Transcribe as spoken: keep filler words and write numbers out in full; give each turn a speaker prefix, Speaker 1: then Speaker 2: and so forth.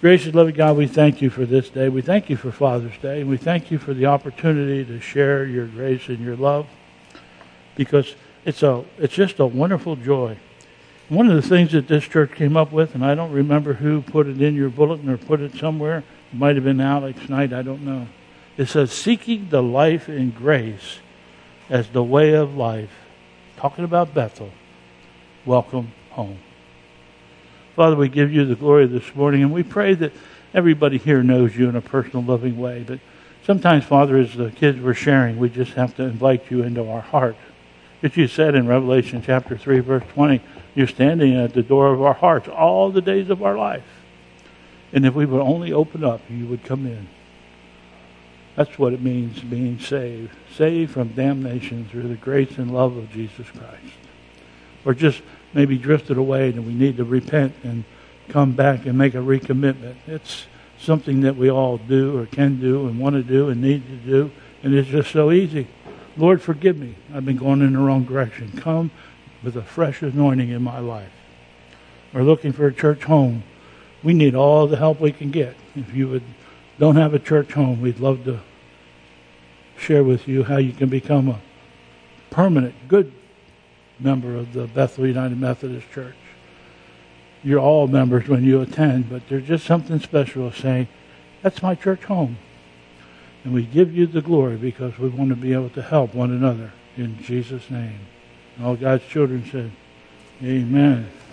Speaker 1: Gracious, loving God, we thank you for this day. We thank you for Father's Day. And we thank you for the opportunity to share your grace and your love, because it's a it's just a wonderful joy. One of the things that this church came up with, and I don't remember who put it in your bulletin or put it somewhere. It might have been Alex Knight, I don't know. It says, seeking the life in grace as the way of life. Talking about Bethel. Welcome home. Father, we give you the glory this morning, and we pray that everybody here knows you in a personal, loving way. But sometimes, Father, as the kids were sharing, we just have to invite you into our heart. As you said in Revelation chapter three, verse twenty, you're standing at the door of our hearts all the days of our life. And if we would only open up, you would come in. That's what it means, being saved. Saved from damnation through the grace and love of Jesus Christ. Or just maybe drifted away and we need to repent and come back and make a recommitment. It's something that we all do or can do and want to do and need to do. And it's just so easy. Lord, forgive me. I've been going in the wrong direction. Come with a fresh anointing in my life. We're looking for a church home. We need all the help we can get. If you would don't have a church home, we'd love to share with you how you can become a permanent, good member of the Bethel United Methodist Church. You're all members when you attend, but there's just something special of saying, that's my church home. And we give you the glory because we want to be able to help one another in Jesus' name. And all God's children said, amen.